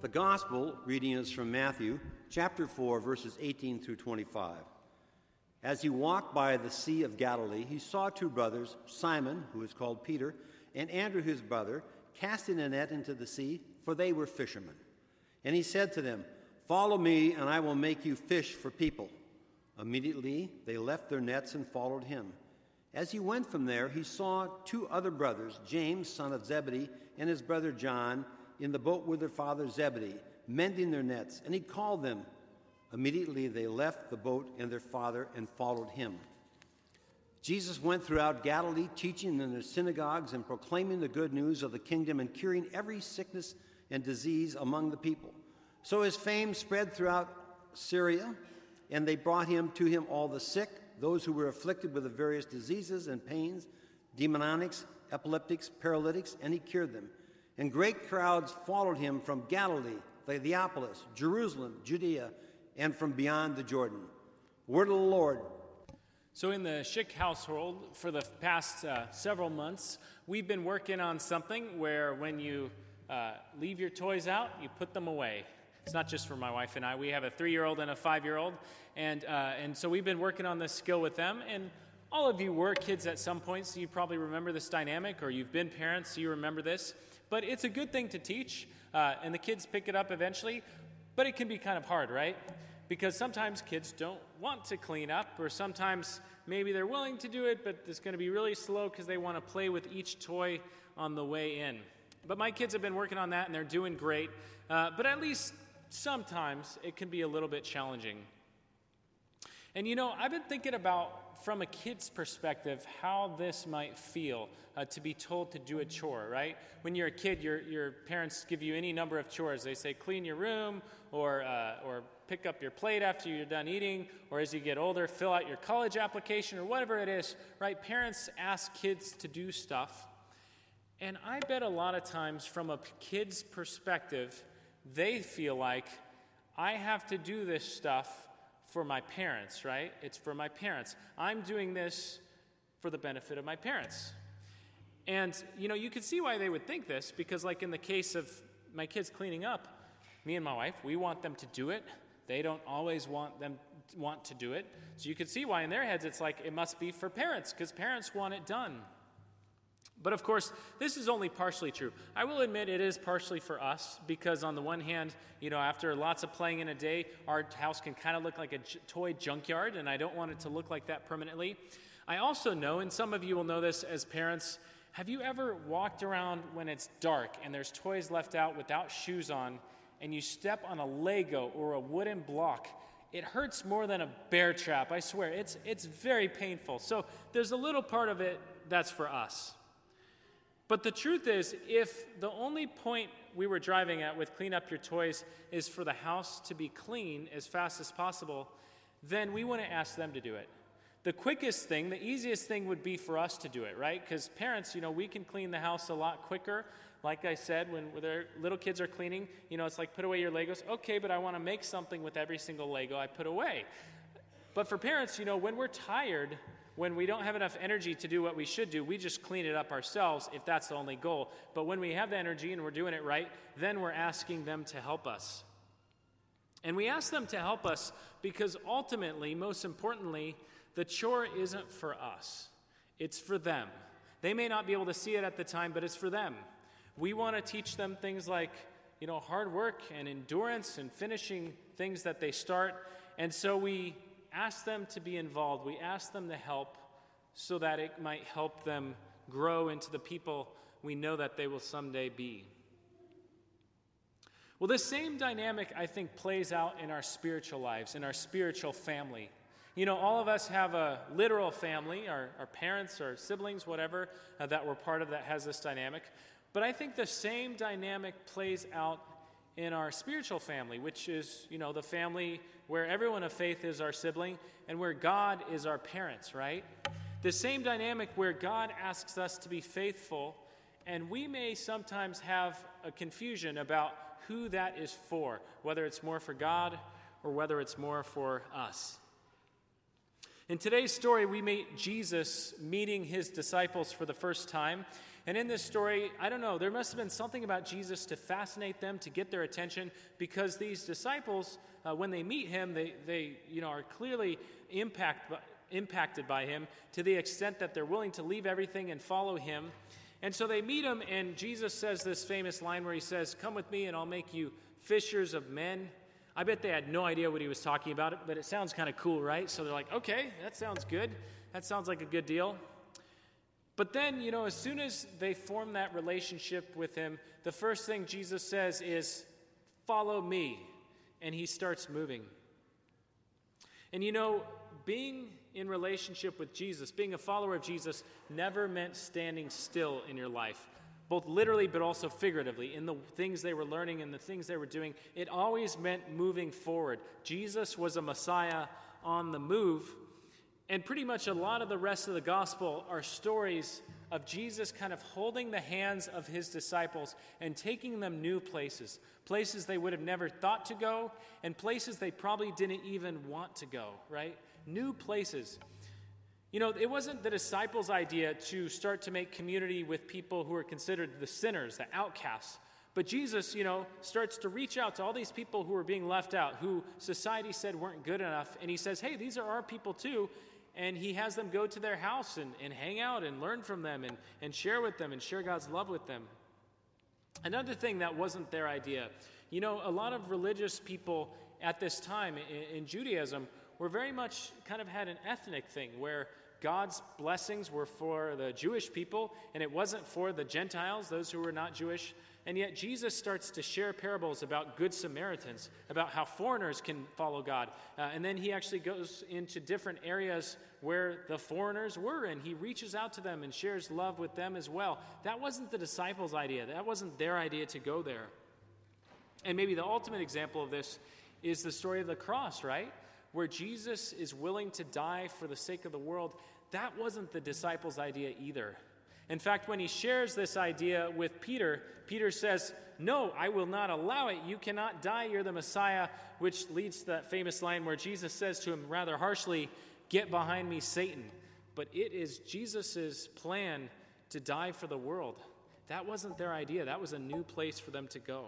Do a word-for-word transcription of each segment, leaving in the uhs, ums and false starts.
The Gospel reading is from Matthew chapter four, verses eighteen through twenty-five. As he walked by the Sea of Galilee, he saw two brothers, Simon, who is called Peter, and Andrew his brother, casting a net into the sea, for they were fishermen. And he said to them, "Follow me, and I will make you fish for people." Immediately they left their nets and followed him. As he went from there, he saw two other brothers, James, son of Zebedee, and his brother John, in the boat with their father Zebedee, mending their nets, and he called them. Immediately they left the boat and their father and followed him. Jesus went throughout Galilee, teaching in their synagogues and proclaiming the good news of the kingdom and curing every sickness and disease among the people. So his fame spread throughout Syria, and they brought him to him all the sick, those who were afflicted with the various diseases and pains, demoniacs, epileptics, paralytics, and he cured them. And great crowds followed him from Galilee, the Decapolis, Jerusalem, Judea, and from beyond the Jordan. Word of the Lord. So in the Schick household, for the past uh, several months, we've been working on something where when you uh, leave your toys out, you put them away. It's not just for my wife and I. We have a three-year-old and a five-year-old, and uh, and so we've been working on this skill with them. And all of you were kids at some point, so you probably remember this dynamic, or you've been parents, so you remember this. But it's a good thing to teach, uh, and the kids pick it up eventually. But it can be kind of hard, right? Because sometimes kids don't want to clean up, or sometimes maybe they're willing to do it, but it's going to be really slow because they want to play with each toy on the way in. But my kids have been working on that, and they're doing great. Uh, but at least sometimes it can be a little bit challenging. And you know, I've been thinking about, from a kid's perspective, how this might feel uh, to be told to do a chore, right? When you're a kid, your your parents give you any number of chores. They say clean your room, or uh, or pick up your plate after you're done eating, or as you get older, fill out your college application, or whatever it is, right? Parents ask kids to do stuff. And I bet a lot of times, from a kid's perspective, they feel like, I have to do this stuff for my parents, right? It's for my parents. I'm doing this for the benefit of my parents. And, you know, you could see why they would think this, because like in the case of my kids cleaning up, me and my wife, we want them to do it. They don't always want them want to do it. So you could see why in their heads it's like it must be for parents, because parents want it done. But of course, this is only partially true. I will admit it is partially for us, because on the one hand, you know, after lots of playing in a day, our house can kind of look like a j- toy junkyard, and I don't want it to look like that permanently. I also know, and some of you will know this as parents, have you ever walked around when it's dark and there's toys left out without shoes on, and you step on a Lego or a wooden block? It hurts more than a bear trap, I swear. It's it's very painful. So there's a little part of it that's for us. But the truth is, if the only point we were driving at with clean up your toys is for the house to be clean as fast as possible, then we wouldn't ask them to do it. The quickest thing, the easiest thing would be for us to do it, right? Because parents, you know, we can clean the house a lot quicker. Like I said, when their little kids are cleaning, you know, it's like, put away your Legos. Okay, but I want to make something with every single Lego I put away. But for parents, you know, when we're tired, when we don't have enough energy to do what we should do, we just clean it up ourselves if that's the only goal. But when we have the energy and we're doing it right, then we're asking them to help us. And we ask them to help us because ultimately, most importantly, the chore isn't for us. It's for them. They may not be able to see it at the time, but it's for them. We want to teach them things like, you know, hard work and endurance and finishing things that they start. And so we ask them to be involved. We ask them to help so that it might help them grow into the people we know that they will someday be. Well, this same dynamic, I think, plays out in our spiritual lives, in our spiritual family. You know, all of us have a literal family, our, our parents, our siblings, whatever, uh, that we're part of that has this dynamic. But I think the same dynamic plays out in our spiritual family, which is, you know, the family where everyone of faith is our sibling and where God is our parents, right? The same dynamic where God asks us to be faithful, and we may sometimes have a confusion about who that is for, whether it's more for God or whether it's more for us. In today's story, we meet Jesus meeting his disciples for the first time. And in this story, I don't know, there must have been something about Jesus to fascinate them, to get their attention, because these disciples, uh, when they meet him, they, they you know, are clearly impact, impacted by him to the extent that they're willing to leave everything and follow him. And so they meet him, and Jesus says this famous line where he says, "Come with me and I'll make you fishers of men." I bet they had no idea what he was talking about, but it sounds kind of cool, right? So they're like, okay, that sounds good. That sounds like a good deal. But then, you know, as soon as they form that relationship with him, the first thing Jesus says is, "Follow me." And he starts moving. And you know, being in relationship with Jesus, being a follower of Jesus, never meant standing still in your life, both literally but also figuratively, in the things they were learning and the things they were doing. It always meant moving forward. Jesus was a Messiah on the move. And pretty much a lot of the rest of the gospel are stories of Jesus kind of holding the hands of his disciples and taking them new places, places they would have never thought to go, and places they probably didn't even want to go, right? New places. You know, it wasn't the disciples' idea to start to make community with people who are considered the sinners, the outcasts. But Jesus, you know, starts to reach out to all these people who are being left out, who society said weren't good enough, and he says, hey, these are our people too. And he has them go to their house and, and hang out and learn from them and, and share with them and share God's love with them. Another thing that wasn't their idea, you know, a lot of religious people at this time in, in Judaism were very much kind of had an ethnic thing where God's blessings were for the Jewish people and it wasn't for the Gentiles, those who were not Jewish. And yet Jesus starts to share parables about good Samaritans, about how foreigners can follow God. Uh, and then he actually goes into different areas where the foreigners were, and he reaches out to them and shares love with them as well. That wasn't the disciples' idea. That wasn't their idea to go there. And maybe the ultimate example of this is the story of the cross, right? Where Jesus is willing to die for the sake of the world. That wasn't the disciples' idea either. In fact, when he shares this idea with Peter, Peter says, "No, I will not allow it. You cannot die. You're the Messiah," which leads to that famous line where Jesus says to him rather harshly, "Get behind me, Satan." But it is Jesus' plan to die for the world. That wasn't their idea. That was a new place for them to go.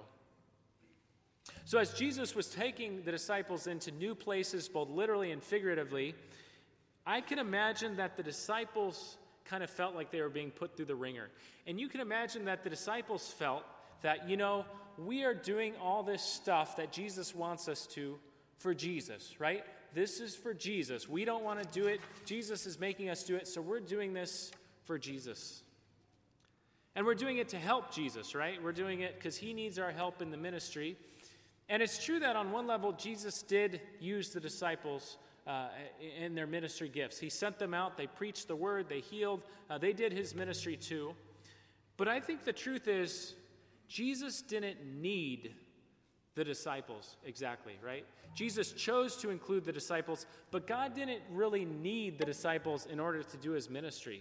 So as Jesus was taking the disciples into new places, both literally and figuratively, I can imagine that the disciples kind of felt like they were being put through the ringer. And you can imagine that the disciples felt that, you know, we are doing all this stuff that Jesus wants us to for Jesus, right? This is for Jesus. We don't want to do it. Jesus is making us do it, so we're doing this for Jesus. And we're doing it to help Jesus, right? We're doing it because he needs our help in the ministry. And it's true that on one level, Jesus did use the disciples Uh, in their ministry gifts. He sent them out, they preached the word, they healed, uh, they did his ministry too. But I think the truth is, Jesus didn't need the disciples exactly, right? Jesus chose to include the disciples, but God didn't really need the disciples in order to do his ministry.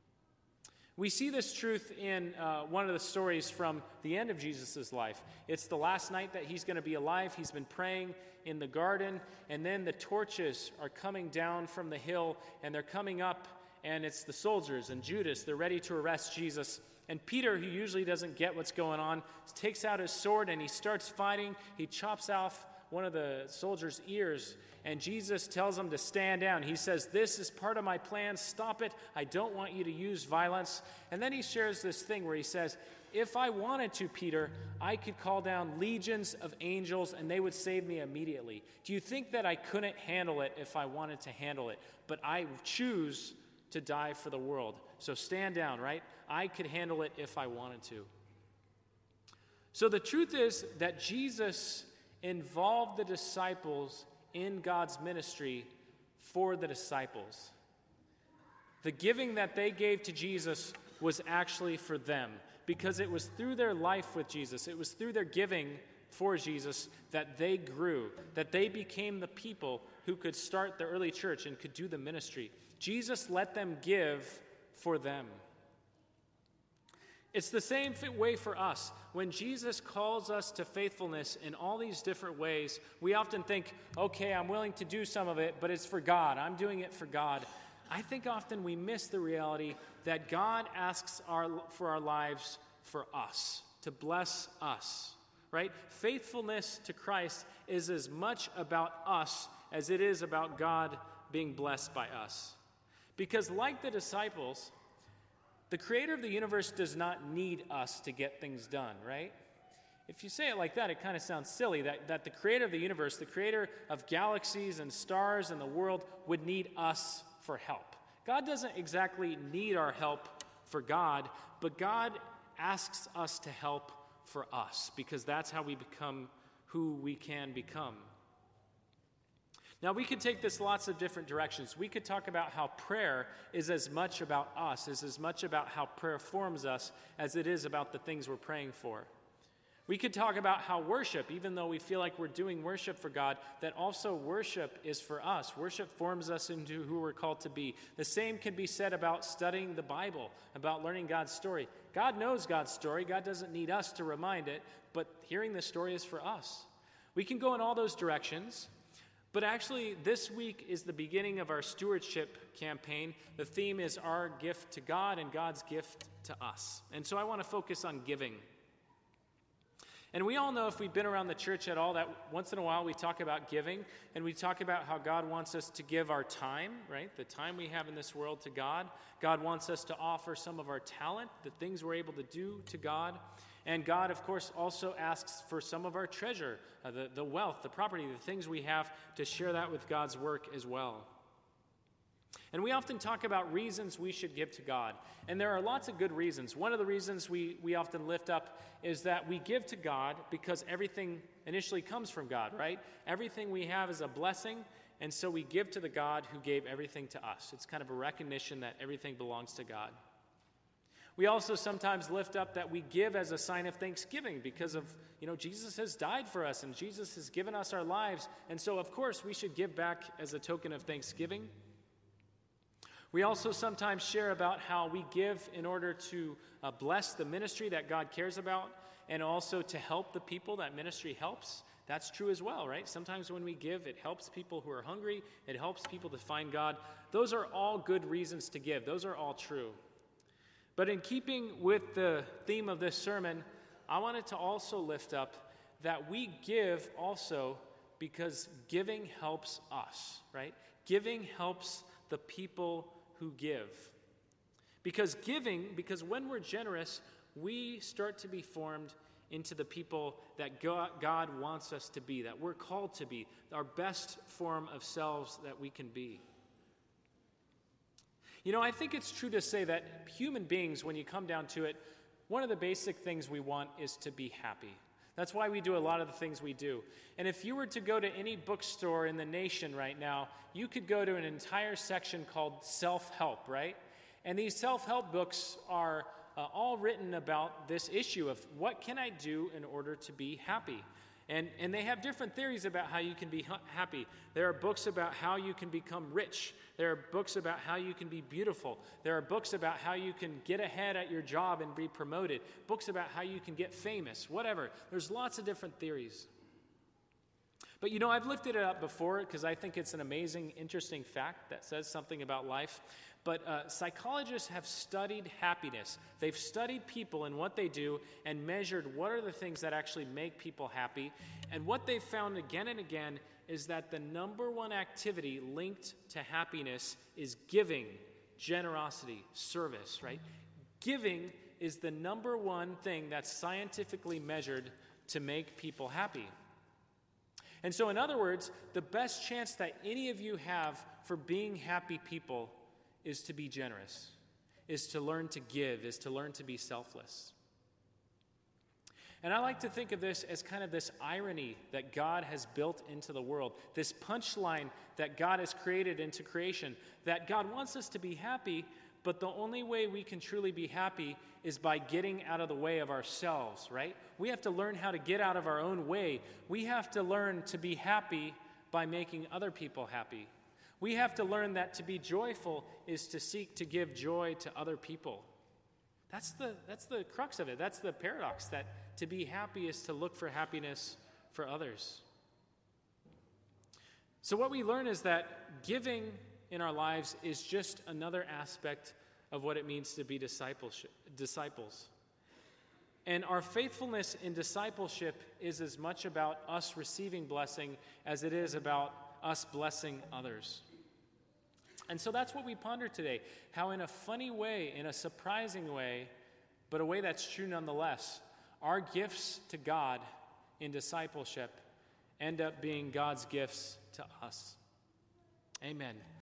We see this truth in uh, one of the stories from the end of Jesus' life. It's the last night that he's going to be alive. He's been praying in the garden, and then the torches are coming down from the hill, and they're coming up, and it's the soldiers and Judas. They're ready to arrest Jesus. And Peter, who usually doesn't get what's going on, takes out his sword, and he starts fighting. He chops off one of the soldiers' ears, and Jesus tells him to stand down. He says, "This is part of my plan. Stop it. I don't want you to use violence." And then he shares this thing where he says, "If I wanted to, Peter, I could call down legions of angels and they would save me immediately. Do you think that I couldn't handle it if I wanted to handle it? But I choose to die for the world. So stand down, right? I could handle it if I wanted to." So the truth is that Jesus involved the disciples in God's ministry for the disciples. The giving that they gave to Jesus was actually for them, because it was through their life with Jesus, it was through their giving for Jesus that they grew, that they became the people who could start the early church and could do the ministry. Jesus let them give for them. It's the same way for us. When Jesus calls us to faithfulness in all these different ways, we often think, okay, I'm willing to do some of it, but it's for God. I'm doing it for God. I think often we miss the reality that God asks our, for our lives for us, to bless us, right? Faithfulness to Christ is as much about us as it is about God being blessed by us. Because like the disciples, the creator of the universe does not need us to get things done, right? If you say it like that, it kind of sounds silly, that, that the creator of the universe, the creator of galaxies and stars and the world, would need us for help. God doesn't exactly need our help for God, but God asks us to help for us, because that's how we become who we can become. Now, we could take this lots of different directions. We could talk about how prayer is as much about us, is as much about how prayer forms us, as it is about the things we're praying for. We could talk about how worship, even though we feel like we're doing worship for God, that also worship is for us. Worship forms us into who we're called to be. The same can be said about studying the Bible, about learning God's story. God knows God's story. God doesn't need us to remind it, but hearing the story is for us. We can go in all those directions, but actually this week is the beginning of our stewardship campaign. The theme is our gift to God and God's gift to us. And so I want to focus on giving. And we all know, if we've been around the church at all, that once in a while we talk about giving, and we talk about how God wants us to give our time, right? The time we have in this world to God. God wants us to offer some of our talent, the things we're able to do to God. And God, of course, also asks for some of our treasure, uh, the, the wealth, the property, the things we have, to share that with God's work as well. And we often talk about reasons we should give to God. And there are lots of good reasons. One of the reasons we, we often lift up is that we give to God because everything initially comes from God, right? Everything we have is a blessing, and so we give to the God who gave everything to us. It's kind of a recognition that everything belongs to God. We also sometimes lift up that we give as a sign of thanksgiving because of, you know, Jesus has died for us and Jesus has given us our lives. And so, of course, we should give back as a token of thanksgiving. We also sometimes share about how we give in order to uh, bless the ministry that God cares about, and also to help the people that ministry helps. That's true as well, right? Sometimes when we give, it helps people who are hungry. It helps people to find God. Those are all good reasons to give. Those are all true. But in keeping with the theme of this sermon, I wanted to also lift up that we give also because giving helps us, right? Giving helps the people who give. Because giving, because when we're generous, we start to be formed into the people that God wants us to be, that we're called to be, our best form of selves that we can be. You know, I think it's true to say that human beings, when you come down to it, one of the basic things we want is to be happy. That's why we do a lot of the things we do. And if you were to go to any bookstore in the nation right now, you could go to an entire section called self-help, right? And these self-help books are uh, all written about this issue of what can I do in order to be happy? And, and they have different theories about how you can be ha- happy. There are books about how you can become rich. There are books about how you can be beautiful. There are books about how you can get ahead at your job and be promoted. Books about how you can get famous, whatever. There's lots of different theories. But you know, I've lifted it up before because I think it's an amazing, interesting fact that says something about life. But uh, psychologists have studied happiness. They've studied people and what they do and measured what are the things that actually make people happy. And what they've found again and again is that the number one activity linked to happiness is giving, generosity, service, right? Giving is the number one thing that's scientifically measured to make people happy. And so, in other words, the best chance that any of you have for being happy people is to be generous, is to learn to give, is to learn to be selfless. And I like to think of this as kind of this irony that God has built into the world, this punchline that God has created into creation, that God wants us to be happy, but the only way we can truly be happy is by getting out of the way of ourselves, right? We have to learn how to get out of our own way. We have to learn to be happy by making other people happy. We have to learn that to be joyful is to seek to give joy to other people. That's the, that's the crux of it. That's the paradox, that to be happy is to look for happiness for others. So what we learn is that giving in our lives is just another aspect of what it means to be discipleship, disciples. And our faithfulness in discipleship is as much about us receiving blessing as it is about us blessing others. And so that's what we ponder today, how in a funny way, in a surprising way, but a way that's true nonetheless, our gifts to God in discipleship end up being God's gifts to us. Amen.